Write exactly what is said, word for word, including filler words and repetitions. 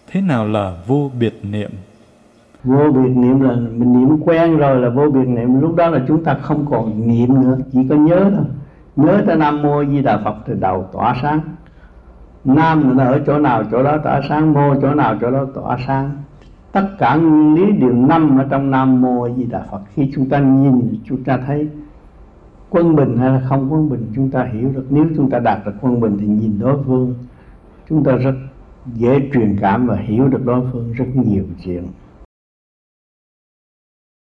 Thế nào là vô biệt niệm? Vô biệt niệm là mình niệm quen rồi là vô biệt niệm. Lúc đó là chúng ta không còn niệm nữa, chỉ có nhớ thôi. Nhớ tới Nam Mô Di Đà Phật thì đầu tỏa sáng. Nam là ở chỗ nào chỗ đó tỏa sáng, mô chỗ nào chỗ đó tỏa sáng. Tất cả nguyên lý đều nằm ở trong Nam Mô Di Đà Phật. Khi chúng ta nhìn, chúng ta thấy quân bình hay là không quân bình, chúng ta hiểu được. Nếu chúng ta đạt được quân bình thì nhìn đối phương, chúng ta rất dễ truyền cảm và hiểu được đối phương rất nhiều chuyện.